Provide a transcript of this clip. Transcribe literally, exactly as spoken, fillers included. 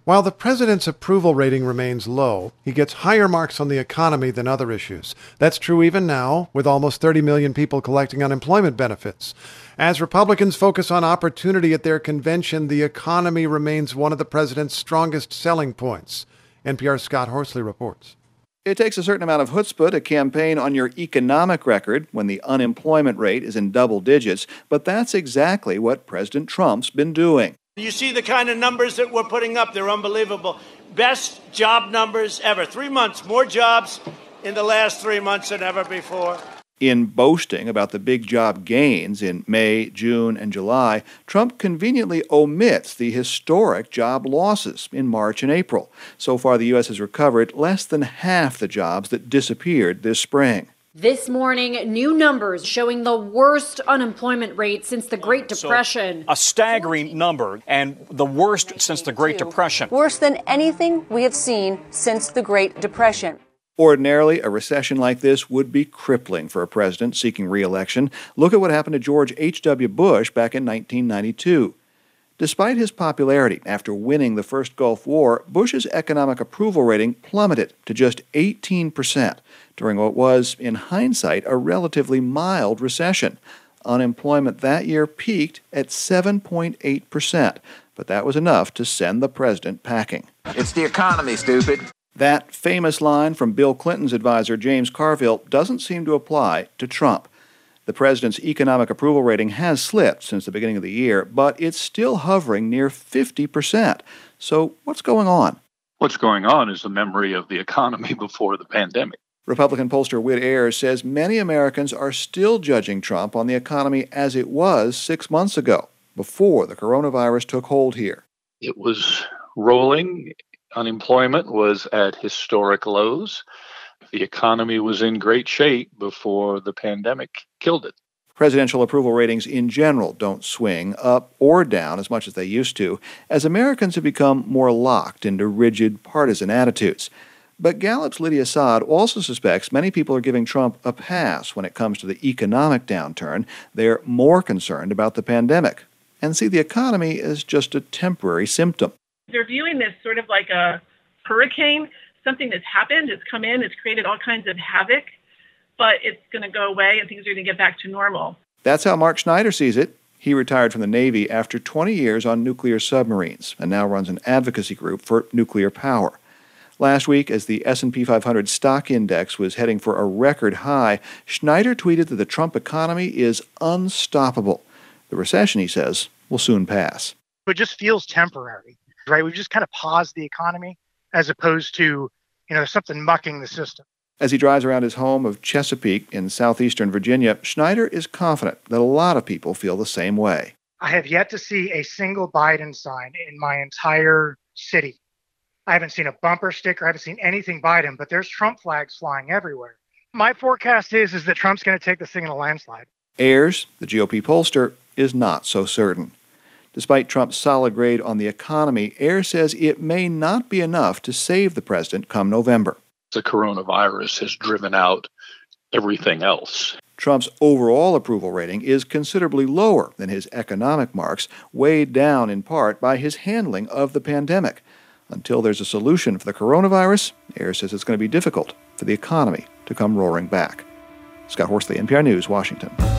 While the president's approval rating remains low, he gets higher marks on the economy than other issues. That's true even now, with almost thirty million people collecting unemployment benefits. As Republicans focus on opportunity at their convention, the economy remains one of the president's strongest selling points. N P R's Scott Horsley reports. It takes a certain amount of chutzpah to campaign on your economic record when the unemployment rate is in double digits, but that's exactly what President Trump's been doing. You see the kind of numbers that we're putting up. They're unbelievable. Best job numbers ever. Three months, more jobs in the last three months than ever before. In boasting about the big job gains in May, June, and July, Trump conveniently omits the historic job losses in March and April. So far, the U S has recovered less than half the jobs that disappeared this spring. This morning, new numbers showing the worst unemployment rate since the Great Depression. So a staggering number, and the worst since the Great Depression. Worse than anything we have seen since the Great Depression. Ordinarily, a recession like this would be crippling for a president seeking re-election. Look at what happened to George H W. Bush back in nineteen ninety-two. Despite his popularity after winning the first Gulf War, Bush's economic approval rating plummeted to just eighteen percent during what was, in hindsight, a relatively mild recession. Unemployment that year peaked at seven point eight percent, but that was enough to send the president packing. It's the economy, stupid. That famous line from Bill Clinton's advisor James Carville doesn't seem to apply to Trump. The president's economic approval rating has slipped since the beginning of the year, but it's still hovering near fifty percent. So what's going on? What's going on is the memory of the economy before the pandemic. Republican pollster Whit Ayers says many Americans are still judging Trump on the economy as it was six months ago, before the coronavirus took hold here. It was rolling. Unemployment was at historic lows. The economy was in great shape before the pandemic killed it. Presidential approval ratings in general don't swing up or down as much as they used to, as Americans have become more locked into rigid partisan attitudes. But Gallup's Lydia Saad also suspects many people are giving Trump a pass when it comes to the economic downturn. They're more concerned about the pandemic and see the economy as just a temporary symptom. They're viewing this sort of like a hurricane, something that's happened, it's come in, it's created all kinds of havoc, but it's going to go away and things are going to get back to normal. That's how Mark Schneider sees it. He retired from the Navy after twenty years on nuclear submarines and now runs an advocacy group for nuclear power. Last week, as the S and P five hundred stock index was heading for a record high, Schneider tweeted that the Trump economy is unstoppable. The recession, he says, will soon pass. It just feels temporary. Right, we've just kind of paused the economy as opposed to, you know, something mucking the system. As he drives around his home of Chesapeake in southeastern Virginia, Schneider is confident that a lot of people feel the same way. I have yet to see a single Biden sign in my entire city. I haven't seen a bumper sticker, I haven't seen anything Biden, but there's Trump flags flying everywhere. My forecast is, is that Trump's going to take this thing in a landslide. Ayers, the G O P pollster, is not so certain. Despite Trump's solid grade on the economy, Ayers says it may not be enough to save the president come November. The coronavirus has driven out everything else. Trump's overall approval rating is considerably lower than his economic marks, weighed down in part by his handling of the pandemic. Until there's a solution for the coronavirus, Ayers says it's going to be difficult for the economy to come roaring back. Scott Horsley, N P R News, Washington.